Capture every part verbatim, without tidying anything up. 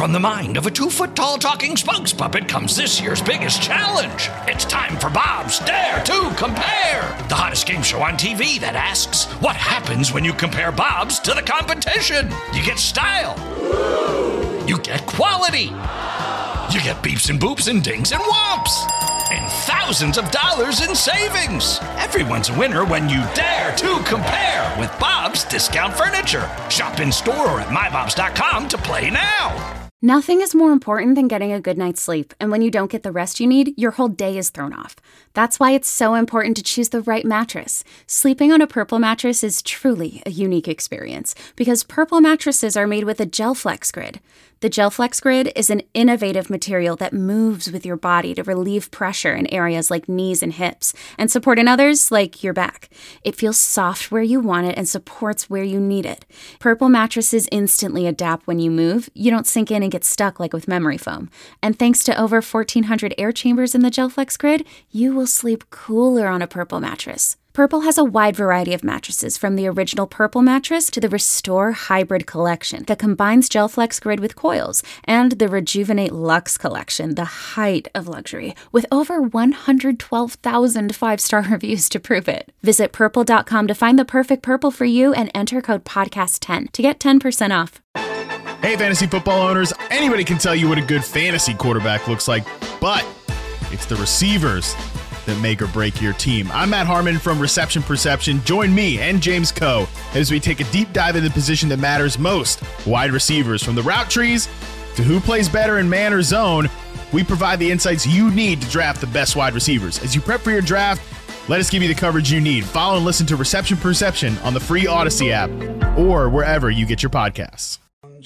From the mind of a two-foot-tall talking spokes puppet comes this year's biggest challenge. It's time for Bob's Dare to Compare, the hottest game show on T V that asks, what happens when you compare Bobs to the competition? You get style. You get quality. You get beeps and boops and dings and whomps. And thousands of dollars in savings. Everyone's a winner when you dare to compare with Bob's Discount Furniture. Shop in store or at my bobs dot com to play now. Nothing is more important than getting a good night's sleep, and when you don't get the rest you need, your whole day is thrown off. That's why it's so important to choose the right mattress. Sleeping on a Purple mattress is truly a unique experience, because Purple mattresses are made with a GelFlex Grid. The GelFlex Grid is an innovative material that moves with your body to relieve pressure in areas like knees and hips, and support in others like your back. It feels soft where you want it and supports where you need it. Purple mattresses instantly adapt when you move. You don't sink in and get stuck like with memory foam. And thanks to over fourteen hundred air chambers in the GelFlex Grid, you will sleep cooler on a Purple mattress. Purple has a wide variety of mattresses, from the original Purple mattress to the Restore Hybrid collection that combines GelFlex Grid with coils, and the Rejuvenate Luxe collection, the height of luxury, with over one hundred twelve thousand five-star reviews to prove it. Visit purple dot com to find the perfect Purple for you and enter code podcast ten to get ten percent off. Hey, fantasy football owners, anybody can tell you what a good fantasy quarterback looks like, but it's the receivers that make or break your team. I'm Matt Harmon from Reception Perception. Join me and James Coe as we take a deep dive into the position that matters most, wide receivers. From the route trees to who plays better in man or zone, we provide the insights you need to draft the best wide receivers. As you prep for your draft, let us give you the coverage you need. Follow and listen to Reception Perception on the free Odyssey app or wherever you get your podcasts.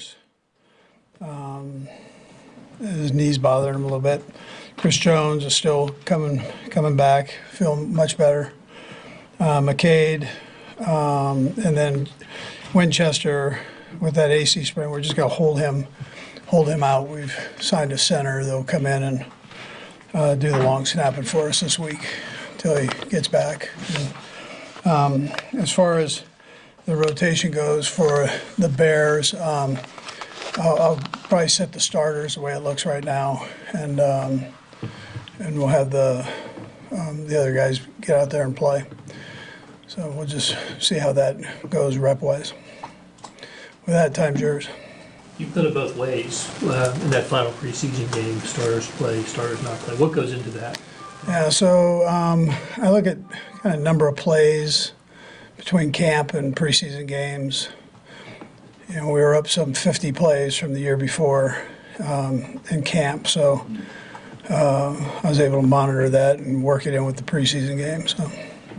Um, his knees bothered him a little bit. Chris Jones is still coming coming back, feeling much better. Uh, McCade, um, and then Winchester with that A C sprain. We're just going to hold him, hold him out. We've signed a center. They'll come in and uh, do the long snapping for us this week until he gets back. And, um, as far as the rotation goes for the Bears, um, I'll, I'll probably set the starters the way it looks right now, and. Um, And we'll have the um, the other guys get out there and play. So we'll just see how that goes rep-wise. With that, time's yours. You put it both ways uh, in that final preseason game. Starters play, starters not play. What goes into that? Yeah, so um, I look at kind of number of plays between camp and preseason games. You know, we were up some fifty plays from the year before um, in camp, so. Uh, I was able to monitor that and work it in with the preseason game. So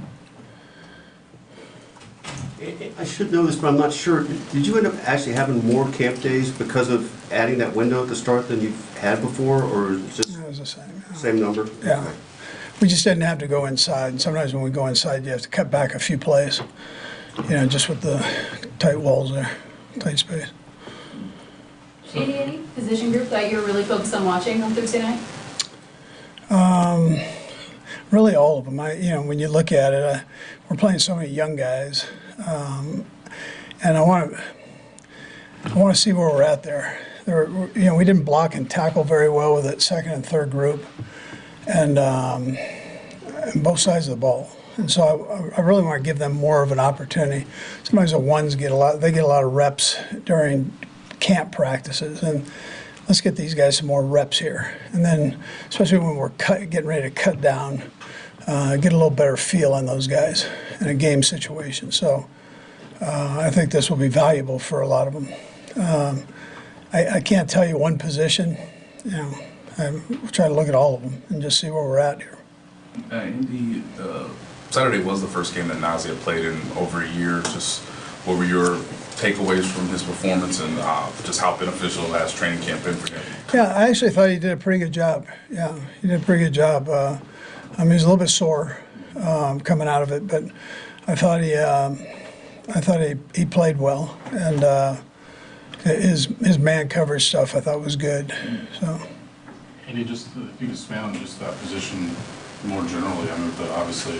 I should know this, but I'm not sure. Did you end up actually having more camp days because of adding that window at the start than you've had before, or is it just it was the same? Same number? Yeah. Okay. We just didn't have to go inside. And sometimes when we go inside, you have to cut back a few plays. You know, just with the tight walls there, tight space. Any, any position group that you're really focused on watching on Thursday night? Um, really all of them. I, you know, when you look at it, uh, we're playing so many young guys, um, and I want to, I want to see where we're at there. There, you know, we didn't block and tackle very well with that second and third group, and, um, and both sides of the ball. And so I, I really want to give them more of an opportunity. Sometimes the ones get a lot. They get a lot of reps during camp practices, and let's get these guys some more reps here. And then, especially when we're cut, getting ready to cut down, uh, get a little better feel on those guys in a game situation. So uh, I think this will be valuable for a lot of them. Um, I, I can't tell you one position. You know, I'm trying to look at all of them and just see where we're at here. Uh, Andy, uh, Saturday was the first game that Nazia played in over a year. Just what were your takeaways from his performance, and uh, just how beneficial has training camp been for him? Yeah, I actually thought he did a pretty good job. Yeah, he did a pretty good job. Uh, I mean, he was a little bit sore um, coming out of it, but I thought he, um, I thought he, he played well, and uh, his his man coverage stuff I thought was good. So. And he just, if you could expand on just that position more generally. I mean, but obviously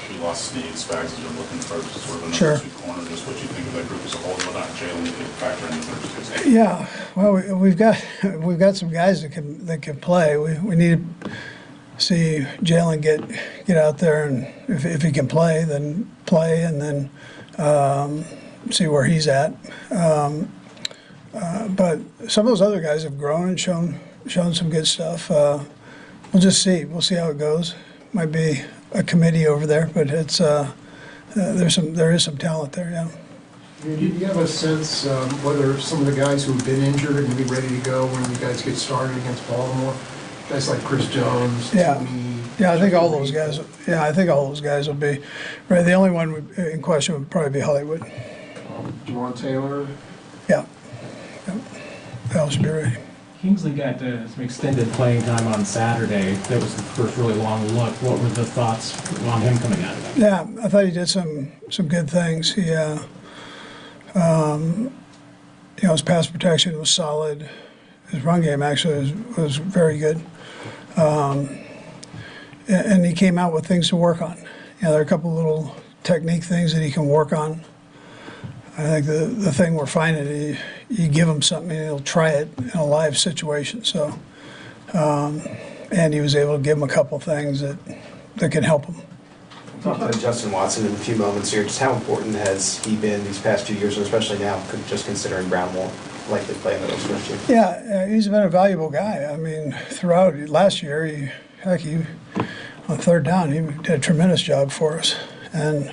you lost Snead, Spags has been looking for sort of another Sure. two corner. Just what you think of that group as a whole, and whatnot Jalen can factor into their season. Yeah, well, we, we've got we've got some guys that can that can play. We we need to see Jalen get get out there, and if if he can play, then play, and then um, see where he's at. Um, uh, but some of those other guys have grown and shown shown some good stuff. Uh, we'll just see. We'll see how it goes. Might be a committee over there, but it's uh, uh, there's some there is some talent there. Yeah. Do you have a sense um, whether some of the guys who have been injured are going to be ready to go when you guys get started against Baltimore? Guys like Chris Jones, Yeah. Timmy, Yeah, I think all those guys. Yeah, I think all those guys will be. Right. The only one would- in question would probably be Hollywood. um, Juwan Taylor. Yeah. Yeah. That should be ready. Kingsley got uh, some extended playing time on Saturday. That was the first really long look. What were the thoughts on him coming out of that? Yeah, I thought he did some some good things. He, uh, um, you know, his pass protection was solid. His run game actually was, was very good. Um, and, and he came out with things to work on. You know, there are a couple little technique things that he can work on. I think the, the thing we're finding, you, you give him something and he'll try it in a live situation. So, um, and he was able to give him a couple things that, that can help him. Talk about Justin Watson in a few moments here. Just how important has he been these past few years, and especially now, just considering Brown won't likely play in the next first year? Yeah, uh, he's been a valuable guy. I mean, throughout last year, he, heck, he, on third down, he did a tremendous job for us. And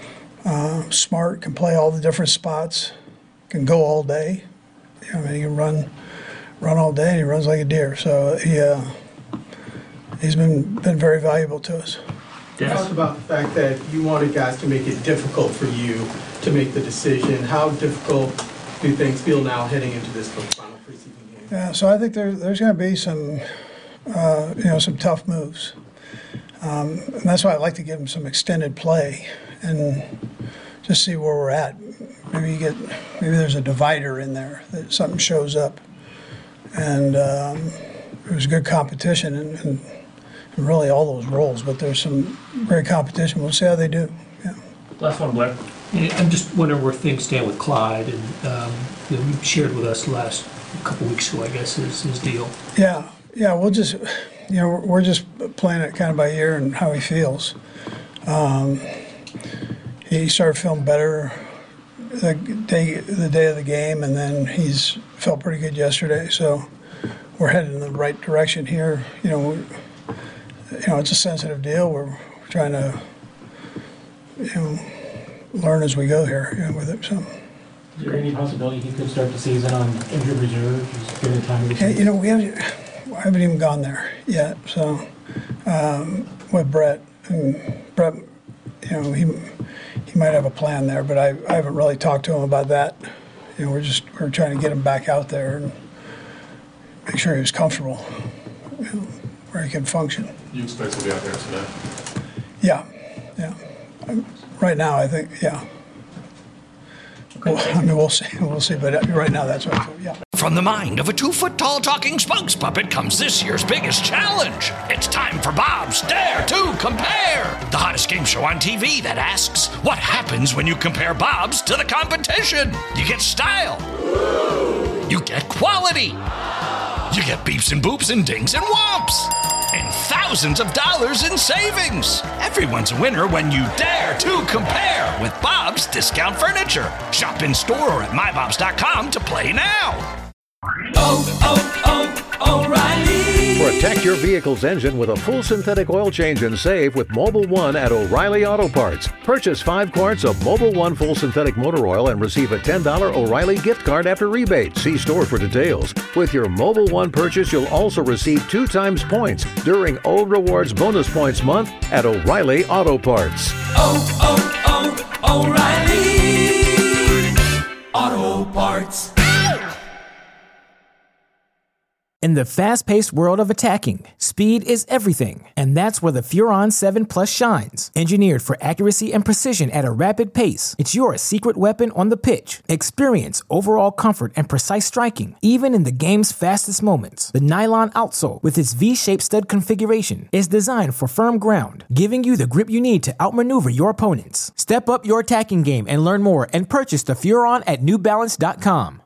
uh, smart, can play all the different spots, can go all day. I mean, he can run, run all day, and he runs like a deer. So he, uh, he's been been very valuable to us. You talked about the fact that you wanted guys to make it difficult for you to make the decision. How difficult do things feel now heading into this final preseason game? Yeah, so I think there, there's going to be some, uh, you know, some tough moves. Um, and that's why I like to give them some extended play and just see where we're at. Maybe you get, maybe there's a divider in there that something shows up, and um, it was good competition and, and, and really all those roles. But there's some great competition. We'll see how they do. Yeah. Last one, Blair. Yeah, I'm just wondering where things stand with Clyde, and um, you know, you shared with us last couple weeks ago, I guess, his, his deal. Yeah, yeah. We'll just, you know, we're, we're just playing it kind of by ear and how he feels. Um, he started feeling better the day the day of the game, and then he's felt pretty good yesterday. So we're headed in the right direction here. You know, we, you know, it's a sensitive deal. We're, we're trying to, you know, learn as we go here, you know, with it. So. Is there any possibility he could start the season on injured reserve, just given time to Yeah, you know, we haven't, we haven't even gone there yet. So um, with Brett, and Brett, you know, he he might have a plan there, but I, I haven't really talked to him about that. You know, we're just we're trying to get him back out there and make sure he was comfortable, you know, where he can function. You expect to be out there today? Yeah, yeah. Um, right now, I think, yeah. Well, I mean, we'll see, we'll see, but right now, that's what I feel, yeah. From the mind of a two-foot-tall talking spokes puppet comes this year's biggest challenge. It's time for Bob's Dare to Compare, the hottest game show on T V that asks, what happens when you compare Bob's to the competition? You get style. You get quality. You get beeps and boops and dings and whomps. And thousands of dollars in savings. Everyone's a winner when you dare to compare with Bob's Discount Furniture. Shop in store or at my bobs dot com to play now. Oh, oh, oh, O'Reilly. Protect your vehicle's engine with a full synthetic oil change and save with Mobil one at O'Reilly Auto Parts. Purchase five quarts of Mobil one full synthetic motor oil and receive a ten dollars O'Reilly gift card after rebate. See store for details. With your Mobil one purchase, you'll also receive two times points during O Rewards Bonus Points Month at O'Reilly Auto Parts. Oh, oh, oh, O'Reilly Auto Parts. In the fast-paced world of attacking, speed is everything, and that's where the Furon seven Plus shines. Engineered for accuracy and precision at a rapid pace, it's your secret weapon on the pitch. Experience overall comfort and precise striking, even in the game's fastest moments. The nylon outsole, with its V-shaped stud configuration, is designed for firm ground, giving you the grip you need to outmaneuver your opponents. Step up your attacking game and learn more and purchase the Furon at New Balance dot com.